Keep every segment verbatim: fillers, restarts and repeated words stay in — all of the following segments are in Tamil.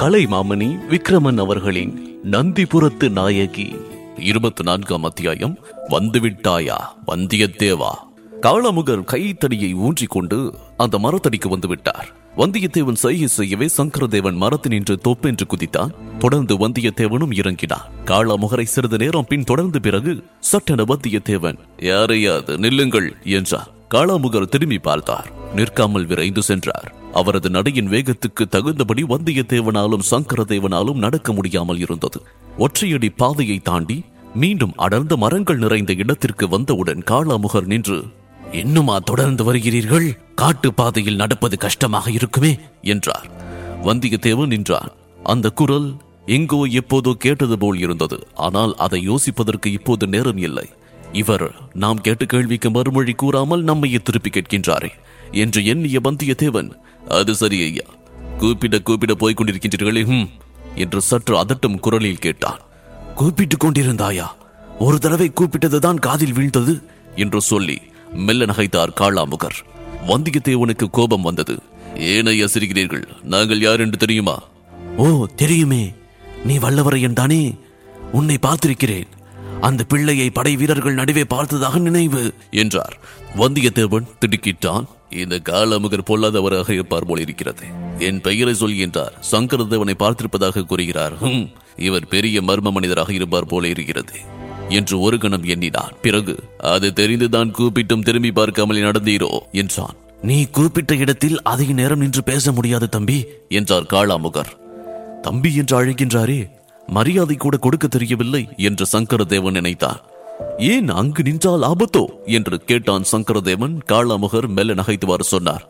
கலைமாமணி விக்ரமன் அவர்களின் நந்திபுரத்து நாயகி இருபத்தி நான்காம் அத்தியாயம். வந்துவிட்டாயா வந்தியத்தேவா? காளமுகர் கைத்தடியை ஊன்றிக் கொண்டு அந்த மரத்தடிக்கு வந்து விட்டார். வந்தியத்தேவன் சைகை செய்யவே சங்கரதேவன் மரத்தினின்று தொப்பென்று குதித்தான். தொடர்ந்து வந்தியத்தேவனும் இறங்கினான். காளமுகரை சிறிது நேரம் பின் தொடர்ந்து பிறகு சட்டென வந்தியத்தேவன், யாரையாது நில்லுங்கள் என்றார். காளமுகர் திரும்பி பார்த்தார். நிற்காமல் விரைந்து சென்றார். அவரது நடையின் வேகத்துக்கு தகுந்தபடி வந்தியத்தேவனாலும் சங்கரதேவனாலும் நடக்க முடியாமல் இருந்தது. ஒற்றையடி பாதையை தாண்டி மீண்டும் அடர்ந்த மரங்கள் நிறைந்த இடத்திற்கு வந்தவுடன் காளமுகர் நின்று, இன்னுமா தொடர்ந்து வருகிறீர்கள்? காட்டு பாதையில் நடப்பது கஷ்டமாக இருக்குமே என்றார். வந்தியத்தேவன் நின்றான். அந்த குரல் எங்கோ எப்போதோ கேட்டது போல் இருந்தது. ஆனால் அதை யோசிப்பதற்கு இப்போது நேரம் இல்லை. இவர் நாம் கேட்ட கேள்விக்கு மறுமொழி கூறாமல் நம்மையே திருப்பி கேட்கின்றாரே என்று எண்ணிய வந்தியத்தேவன், அது சரி ஐயா, கூப்பிட கூப்பிட போய்க் கொண்டிருக்கின்றீர்களே ஹம் என்று சற்று அதட்டும் குரலில் கேட்டான். கூப்பிட்டுக் கொண்டிருந்தாயா? ஒரு தடவை கூப்பிட்டதுதான் காதில் வீழ்ந்தது என்று சொல்லி மெல்ல நகைத்தார் காளமுகர். வந்தியத்தேவனுக்கு கோபம் வந்தது. ஏனையா சிரிக்கிறீர்கள்? நாங்கள் யார் என்று தெரியுமா? ஓ, தெரியுமே, நீ வல்லவரையன் தானே? உன்னை பார்த்திருக்கிறேன். அந்த பிள்ளையை படை வீரர்கள் நடுவே பார்த்ததாக நினைவு என்றார். வந்தியத்தேவன் திடுக்கிட்டான். இந்த காளமுகர் பொல்லாதவராக இருப்பார் போல் இருக்கிறது. என் பெயரை சொல்கின்றார். சங்கரதேவனை பார்த்திருப்பதாக கூறுகிறார். ஹம், இவர் பெரிய மர்ம மனிதராக இருப்பார் போல இருக்கிறது என்று ஒரு கணம் எண்ணினான். பிறகு, அது தெரிந்துதான் கூப்பிட்டும் திரும்பி பார்க்காமல் நடந்தீரோ என்றான். நீ கூப்பிட்ட இடத்தில் அதிக நேரம் நின்று பேச முடியாது தம்பி என்றார் காளமுகர். தம்பி என்று அழைக்கின்றாரே, மரியாதை கூட கொடுக்க தெரியவில்லை என்று சங்கரதேவன் நினைத்தான். ஏன் அங்கு நின்றால் ஆபத்தோ என்று கேட்டான் சங்கரதேவன். காளமுகர் மெல்ல நகைத்துவார் சொன்னார்.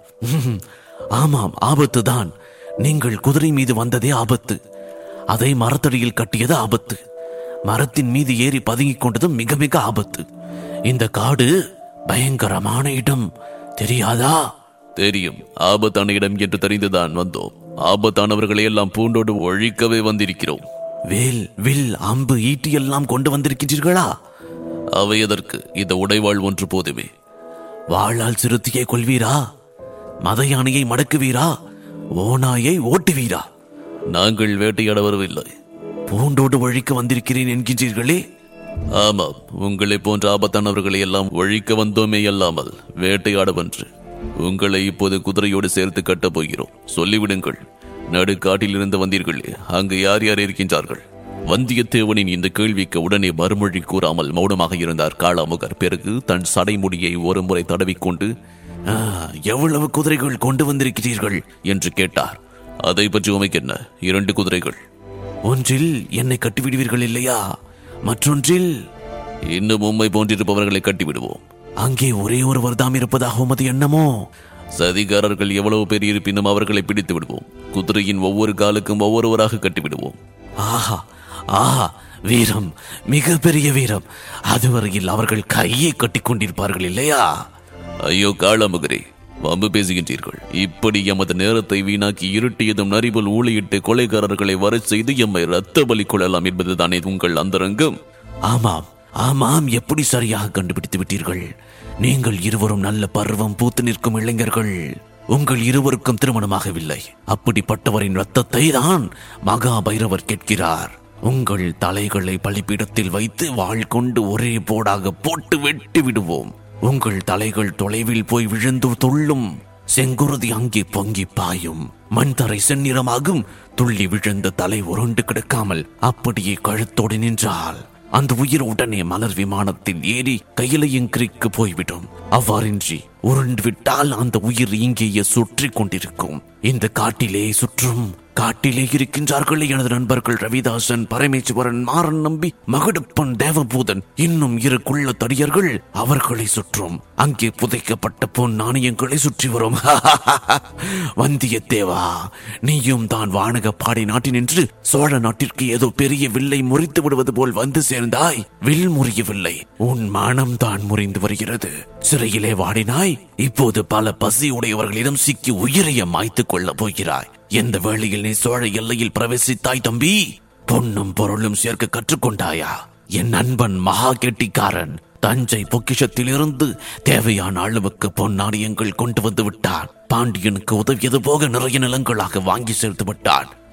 ஆமாம், ஆபத்துதான். நீங்கள் குதிரை மீது வந்ததே ஆபத்து. அதை மரத்தடியில் கட்டியது ஆபத்து. மரத்தின் மீது ஏறி பதுங்கிக் கொண்டதும் மிக மிக ஆபத்து. இந்த காடு பயங்கரமான இடம், தெரியாதா? தெரியும், ஆபத்தான இடம் என்று தெரிந்துதான் வந்தோம். ஆபத்தானவர்களை எல்லாம் பூண்டோடு ஒழிக்கவே வந்திருக்கிறோம். வேல், வில், அம்பு, ஈட்டி எல்லாம் கொண்டு வந்திருக்கிறீர்களா? அவை எதற்கு? இந்த உடைவாள் ஒன்று போதுமே. வாளால் சிறுத்தையை கொள்வீரா? மத யானையை மடக்குவீரா? ஓநாயை ஓட்டுவீரா? நாங்கள் வேட்டையாட வரவில்லை, பூண்டோடு ஒழிக்க வந்திருக்கிறேன் என்கின்றீர்களே? ஆமாம், உங்களை போன்ற ஆபத்தானவர்களை எல்லாம் ஒழிக்க வந்தோமே அல்லாமல் வேட்டையாடவன்று. உங்களை இப்போது குதிரையோடு சேர்த்து கட்டப் போகிறோம். சொல்லிவிடுங்கள், நடுக்காட்டில் இருந்து வந்தீர்களே, அங்கு யார் யார் இருக்கின்றார்கள்? வந்தியத்தேவனின் இந்த கேள்விக்கு உடனே மறுமொழி கூறாமல் மௌனமாக இருந்தார் காளமுகர். பிறகு தன் சடைமுடியை ஒரு முறை தடவிக்கொண்டு, எவ்வளவு குதிரைகள் கொண்டு வந்திருக்கிறீர்கள் என்று கேட்டார். அதை பற்றி உமைக்கு என்ன? இரண்டு குதிரைகள். ஒன்றில் என்னை கட்டிவிடுவீர்கள் இல்லையா? மற்றொன்றில் இன்னும் உம்மை போன்றிருப்பவர்களை கட்டிவிடுவோம். அங்கே ஒரே ஒருவர் தாம் இருப்பதாக உமது எண்ணமோ? சதிகாரர்கள் எவ்வளவு பேர் இருப்பினும் அவர்களை பிடித்து விடுவோம். குதிரையின் ஒவ்வொரு காலுக்கும் ஒவ்வொருவராக கட்டிவிடுவோம். ஆஹா ஆஹா, வீரம், மிக பெரிய வீரம். அதுவரையில் அவர்கள் கையை கட்டி கொண்டிருப்பார்கள் இல்லையா? ஐயோ காளமுகரே, வம்பு பேசுகின்றீர்கள். இப்படி எமது நேரத்தை வீணாக்கி இருட்டியதும் நரிபோல் ஊழியிட்டு கொலைகாரர்களை வர செய்து எம்மை ரத்த பலி கொள்ளலாம் என்பதுதானே உங்கள் அந்தரங்கம்? ஆமாம் ஆமாம், எப்படி சரியாக கண்டுபிடித்து விட்டீர்கள். நீங்கள் இருவரும் நல்ல பருவம் பூத்து நிற்கும் இளைஞர்கள். உங்கள் இருவருக்கும் திருமணமாகவில்லை. அப்படிப்பட்டவரின் ரத்தத்தை தான் மகா பைரவர் கேட்கிறார். உங்கள் தலைகளை பலிபீடத்தில் வைத்து வாள் கொண்டு ஒரே போடாக போட்டு வெட்டி விடுவோம். உங்கள் தலைகள் தொலைவில் போய் விழுந்து துள்ளும். செங்குருதி அங்கே பொங்கி பாயும். மண் தரை செந்நிறமாகும். துள்ளி விழுந்த தலை உருண்டு கிடக்காமல் அப்படியே கழுத்தோடு நின்றால் அந்த உயிர் உடனே மலர் விமானத்தில் ஏறி கையிலையங்கிரிக்கு போய்விடும். அவ்வாறின்றி உருண்டு விட்டால் அந்த உயிர் இங்கேயே சுற்றி கொண்டிருக்கும். இந்த காட்டிலே சுற்றும். காட்டிலே இருக்கின்றார்கள் எனது நண்பர்கள் ரவிதாசன், பரமேஸ்வரன், மாறன் நம்பி, மகுடப்பன், தேவபூதன், இன்னும் இரு குள்ள தடியர்கள். அவர்களை சுற்றும். அங்கே புதைக்கப்பட்ட பொன் நாணயங்களை சுற்றி வரும். வந்தியத்தேவா, நீயும் தான் வானக பாடி நாட்டினின்று சோழ நாட்டிற்கு ஏதோ பெரிய வில்லை முறித்து விடுவது போல் வந்து சேர்ந்தாய். வில் முறியவில்லை, உன் மனம் தான் முறிந்து வருகிறது. சிறையிலே வாடினாய். இப்போது பல பசி உடையவர்களிடம் சிக்கி உயிரைய மாய்த்துக் கொள்ளப் போகிறாய். எந்த வேளையில் நீ சோழ எல்லையில் பிரவேசித்தாய் தம்பி? பொன்னும் பொருளும் சேர்க்க கற்றுக்கொண்டாயா? என் நண்பன் மகா கெட்டிக்காரன் தஞ்சை பொக்கிஷத்திலிருந்து தேவையான அளவுக்கு பொன்னாடியங்கள் கொண்டு வந்து விட்டான். பாண்டியனுக்கு உதவியது போக நிறைய நிலங்களாக வாங்கி சேர்த்து விட்டான்.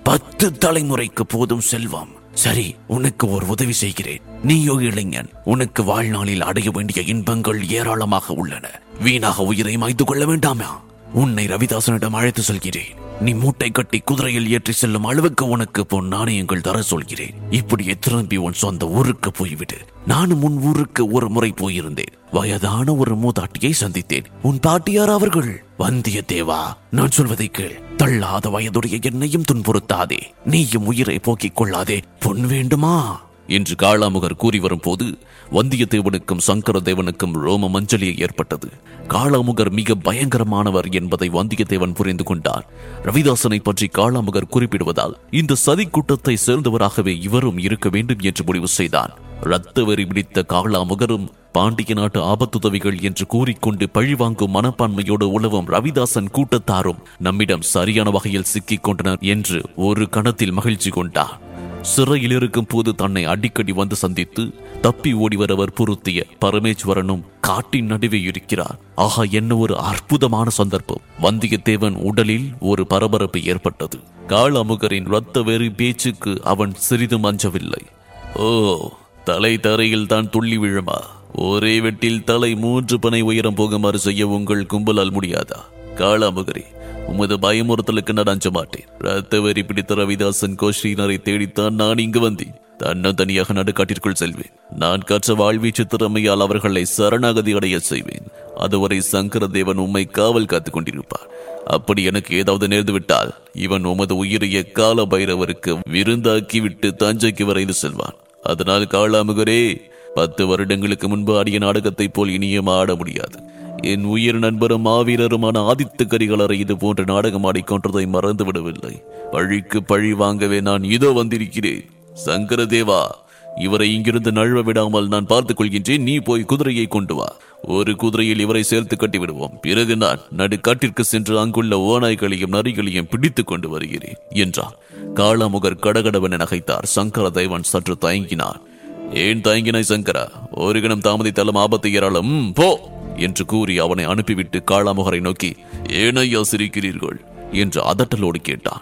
பத்து தலைமுறைக்கு போதும் செல்வம். சரி, உனக்கு ஒரு உதவி செய்கிறேன். நீயோ இளைஞன், உனக்கு வாழ்நாளில் அடைய வேண்டிய இன்பங்கள் ஏராளமாக உள்ளன. வீணாக உயிரை மாய்த்து கொள்ள வேண்டாமா? உன்னை ரவிதாசனிடம் அழைத்து சொல்கிறேன். நீ மூட்டை கட்டி குதிரையில் ஏற்றி செல்லும் அளவுக்கு உனக்கு பொன் நாணயங்கள் தர சொல்கிறேன். இப்படியே திரும்பி உன் சொந்த ஊருக்கு போய்விடு. நானும் உன் ஊருக்கு ஒரு முறை போயிருந்தேன். வயதான ஒரு மூதாட்டியை சந்தித்தேன். உன் பாட்டியார் அவர்கள். வந்தியத்தேவா, நான் சொல்வதை கேள். தள்ளாத வயதுடைய என்னையும் துன்புறுத்தாதே. நீயும் உயிரை போக்கிக் கொள்ளாதே. பொன் வேண்டுமா என்று காளாமுகர் கூறி வரும் போது வந்தியத்தேவனுக்கும் சங்கரதேவனுக்கும் ரோம மஞ்சளியை ஏற்பட்டது. காளாமுகர் மிக பயங்கரமானவர் என்பதை வந்தியத்தேவன் புரிந்து கொண்டார். ரவிதாசனை பற்றி காளாமுகர் குறிப்பிடுவதால் இந்த சதி கூட்டத்தை சேர்ந்தவராகவே இவரும் இருக்க வேண்டும் என்று முடிவு செய்தான். இரத்த வெறி பிடித்த காளாமுகரும் பாண்டிய நாட்டு ஆபத்துதவிகள் என்று கூறிக்கொண்டு பழிவாங்கும் மனப்பான்மையோடு உலவும் ரவிதாசன் கூட்டத்தாரும் நம்மிடம் சரியான வகையில் சிக்கிக் கொண்டனர் என்று ஒரு கணத்தில் மகிழ்ச்சி கொண்டார். சிறையில் இருக்கும் போது தன்னை அடிக்கடி வந்து சந்தித்து தப்பி ஓடிவரவர் பொருத்திய பரமேஸ்வரனும் காட்டின் நடுவே இருக்கிறார். ஆஹா, என்ன ஒரு அற்புதமான சந்தர்ப்பம்! வந்தியத்தேவன் உடலில் ஒரு பரபரப்பு ஏற்பட்டது. காளாமுகரின் இரத்த வெறி பேச்சுக்கு அவன் சிறிதும் அஞ்சவில்லை. ஓ, தலை தரையில் தான் துள்ளி விழுமா? ஒரே வெட்டில் தலை மூன்று பனை உயரம் போகுமாறு செய்ய உங்கள் கும்பலால் முடியாதா? காளாமுகரே, உமது பயமுறுத்தலுக்கு நான் அஞ்ச மாட்டேன். ரத்த வெறி பிடித்த ரவிதாசன் கோஷ்டியினரை தேடித்தான் நான் இங்கு வந்தேன். தன்ன தனியாக நடுக்காட்டிற்குள் செல்வேன். நான் கற்ற வாழ்வீச்சு திறமையால் அவர்களை சரணாகதி அடைய செய்வேன். அதுவரை சங்கரதேவன் உம்மை காவல் காத்துக் கொண்டிருப்பார். அப்படி எனக்கு ஏதாவது நேர்ந்து விட்டால் இவன் உமது உயிரிய கால பைரவருக்கு விருந்தாக்கி விட்டு தஞ்சைக்கு வரைந்து செல்வான். அதனால் காளாமுகரே, பத்து வருடங்களுக்கு முன்பு ஆடிய நாடகத்தை போல் இனியும் ஆட முடியாது. என் உயிர் நண்பரும் மாவீரருமான ஆதித்த கரிகாலரை இது போன்ற நாடகம் ஆடிக்கொண்டதை மறந்து விடவில்லை. பழிக்கு பழி வாங்கவே நான் இதோ வந்திருக்கிறேன். சங்கரதேவா, இவரை இங்கிருந்து நழுவ விடாமல் நான் பார்த்துக் கொள்கின்றேன். நீ போய் குதிரையை கொண்டு வா. ஒரு குதிரையில் இவரை சேர்த்து கட்டி விடுவோம். பிறகு நான் நடுக்காட்டிற்கு சென்று அங்குள்ள ஓநாய்களையும் நரிகளையும் பிடித்துக் கொண்டு வருகிறேன் என்றார். காளாமுகர் கடகடவென நகைத்தார். சங்கரதேவன் சற்று தயங்கினார். ஏன் தயங்கினாய் சங்கரா? ஒரு கணம் தாமதித்தாலும் ஆபத்து ஏராளம். போ என்று கூறி அவனை அனுப்பிவிட்டு காளாமுகரை நோக்கி, ஏனையா சிரிக்கிறீர்கள் என்று அதட்டலோடு கேட்டான்.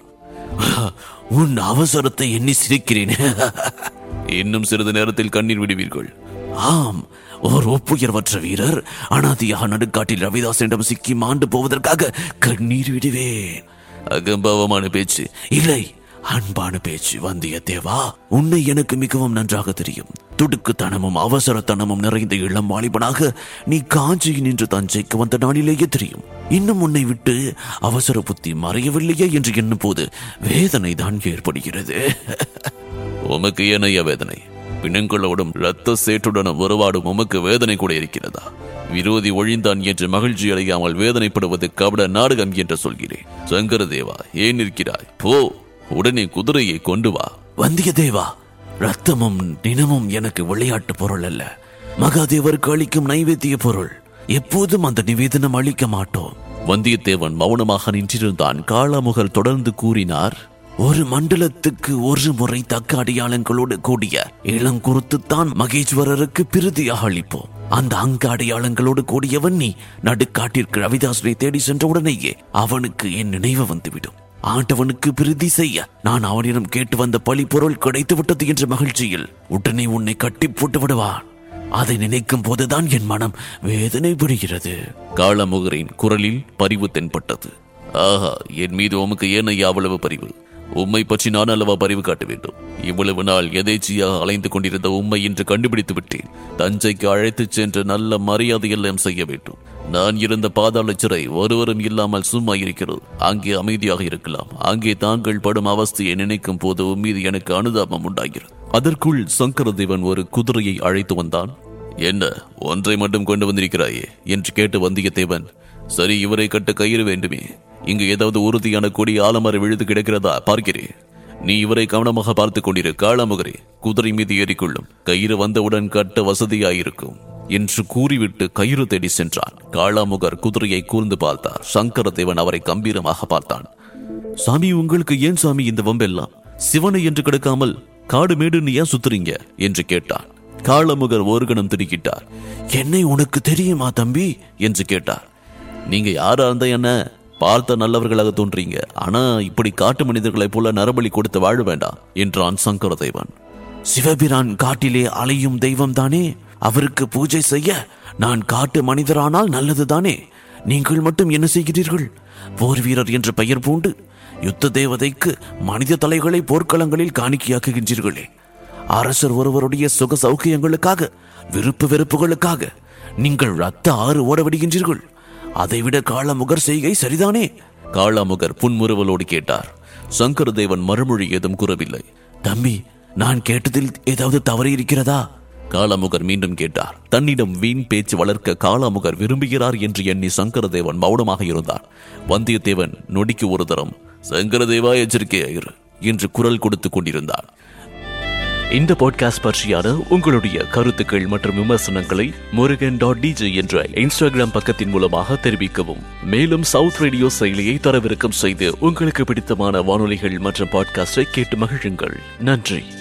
உன் அவசரத்தை எண்ணி சிரிக்கிறேன். இன்னும் சிறிது நேரத்தில் கண்ணீர் விடுவீர்கள். ஆம், ஒரு ஒப்புயர்வற்ற வீரர் அனாதியாக நடுக்காட்டில் ரவிதாசனிடம் சிக்கி மாண்டு போவதற்காக கண்ணீர் விடுவேன். அகம்பாவமான பேச்சு இல்லை, அன்பான பேச்சு. வந்தியத்தேவா, உன்னை எனக்கு மிகவும் நன்றாக தெரியும். துடுக்குத்தனமும் அவசரத்தனமும் நிறைந்த இளம் வாலிபனாக நீ காஞ்சியில் நின்று தஞ்சைக்கு வந்த நாளிலேயே தெரியும். இன்னும் உன்னை விட்டு அவசர புத்தி மறையவில்லையே என்று எண்ணும் போது வேதனை தான் ஏற்படுகிறது. உமக்கு ஏனைய வேதனை? பிணங்களோடும் இரத்த சேற்றுடனும் உறவாடும் உமக்கு வேதனை கூட இருக்கிறதா? விரோதி ஒழிந்தான் என்று மகிழ்ச்சி அடையாமல் வேதனைப்படுவது கபட நாடகம் என்று சொல்கிறேன். சங்கரதேவா, ஏன் இருக்கிறாய்? போ, உடனே குதிரையை கொண்டு வா. வந்தியத்தேவா, ரத்தமும் நினமும் எனக்கு விளையாட்டு பொருள் அல்ல. மகாதேவருக்கு அளிக்கும் நைவேத்திய பொருள். எப்போதும் அந்த நிவேதனம் அளிக்க மாட்டோம். வந்தியத்தேவன் மௌனமாக நின்றிருந்தான். காளாமுகர் தொடர்ந்து கூறினார். ஒரு மண்டலத்துக்கு ஒரு முறை தக்க அடையாளங்களோடு கூடிய இளங்குருத்துத்தான் மகேஸ்வரருக்கு பிரிதியாக அளிப்போம். அந்த அங்க அடையாளங்களோடு கூடியவன் நீ நடுக்காட்டிற்கு ரவிதாசனை தேடி சென்ற உடனேயே அவனுக்கு என் நினைவு வந்துவிடும். ஆண்டவனுக்கு பிரீதி செய்ய நான் அவனிடம் கேட்டு வந்த பழி பொருள் கிடைத்து விட்டது என்ற மகிழ்ச்சியில் உடனே உன்னை கட்டி போட்டு விடுவான். அதை நினைக்கும் போதுதான் என் மனம் வேதனை படுகிறது. காளாமுகரின் குரலில் பரிவு தென்பட்டது. ஆஹா, என் மீது உமக்கு ஏனையா அவ்வளவு பரிவு? உம்மை பற்றி நான் அல்லவா பரிவு காட்ட வேண்டும்? இவ்வளவு நாள் எதேச்சியாக அலைந்து கொண்டிருந்த உம்மை இன்று கண்டுபிடித்து விட்டேன். தஞ்சைக்கு அழைத்துச் சென்று நல்ல மரியாதை எல்லாம் செய்ய வேண்டும். நான் இருந்த பாதாள சிறை ஒருவரும் இல்லாமல் சும்மா இருக்கிறது. அங்கே அமைதியாக இருக்கலாம். அங்கே தாங்கள் படும் அவஸ்தையை நினைக்கும் போது உம்மீது எனக்கு அனுதாபம் உண்டாகிறது. அதற்குள் சங்கரதேவன் ஒரு குதிரையை அழைத்து வந்தான். என்ன, ஒன்றை மட்டும் கொண்டு வந்திருக்கிறாயே என்று கேட்டு வந்தியத்தேவன், சரி, இவரை கட்ட கயிறு வேண்டுமே. இங்கு ஏதாவது உறுதியான கொடி ஆலமரம் விழுது கிடக்கிறதா பார்க்கிறேன். நீ இவரை கவனமாக பார்த்துக் கொண்டிரு. காளாமுகரே, குதிரை மீது ஏறிக்கொள்ளும். கயிறு வந்தவுடன் கட்ட வசதியாயிருக்கும் என்று கூறிவிட்டு கயிறு தேடி சென்றான். காளாமுகர் குதிரையை கூர்ந்து பார்த்தார். சங்கரதேவன் அவரை கம்பீரமாக பார்த்தான். சாமி, உங்களுக்கு ஏன் சாமி இந்த வம்பெல்லாம்? சிவனை என்று கிடக்காமல் காடு மேடுன்னு ஏன் சுத்துறீங்க என்று கேட்டான். காளாமுகர் ஒரு கணம் திடுக்கிட்டார். என்னை உனக்கு தெரியுமா தம்பி என்று கேட்டார். நீங்க யாரா இருந்தா என்ன? பார்த்த நல்லவர்களாக தோன்றீங்க, ஆனா இப்படி காட்டு மனிதர்களைப் போல நரபலி கொடுத்து வாழ வேண்டாம் என்றான் சங்கரதேவன். சிவபிரான் காட்டிலே அலையும் தெய்வம் தானே, அவருக்கு பூஜை செய்ய நான் காட்டு மனிதரானால் நல்லதுதானே. நீங்கள் மட்டும் என்ன செய்கிறீர்கள்? போர் வீரர் என்ற பெயர் பூண்டு யுத்த தேவதைக்கு மனித தலைகளை போர்க்களங்களில் காணிக்கையாக்குகின்றீர்களே. அரசர் ஒருவருடைய சுக சௌக்கியங்களுக்காக, விருப்பு வெறுப்புகளுக்காக நீங்கள் ரத்த ஆறு ஓட விடுகின்றீர்கள். அதைவிட காளமுகர் செய்கை சரிதானே? காளமுகர் புன்முறுவலோடு கேட்டார். சங்கரதேவன் மறுமொழி ஏதும் கூறவில்லை. தம்பி, நான் கேட்டதில் ஏதாவது தவறு இருக்கிறதா? காளமுகர் மீண்டும் கேட்டார். தன்னிடம் வீண் பேச்சு வளர்க்க காளமுகர் விரும்புகிறார் என்று எண்ணி சங்கரதேவன் மௌனமாக இருந்தார். வந்தியத்தேவன் நொடிக்கு ஒரு தரம் சங்கரதேவா எச்சரிக்கையாயிரு என்று குரல் கொடுத்து கொண்டிருந்தார். இந்த பாட்காஸ்ட் பற்றியான உங்களுடைய கருத்துக்கள் மற்றும் விமர்சனங்களை முருகன் டாட் டிஜே என்ற இன்ஸ்டாகிராம் பக்கத்தின் மூலமாக தெரிவிக்கவும். மேலும் சவுத் ரேடியோ செயலியை தரவிறக்கம் செய்து உங்களுக்கு பிடித்தமான வானொலிகள் மற்றும் பாட்காஸ்டை கேட்டு மகிழுங்கள். நன்றி.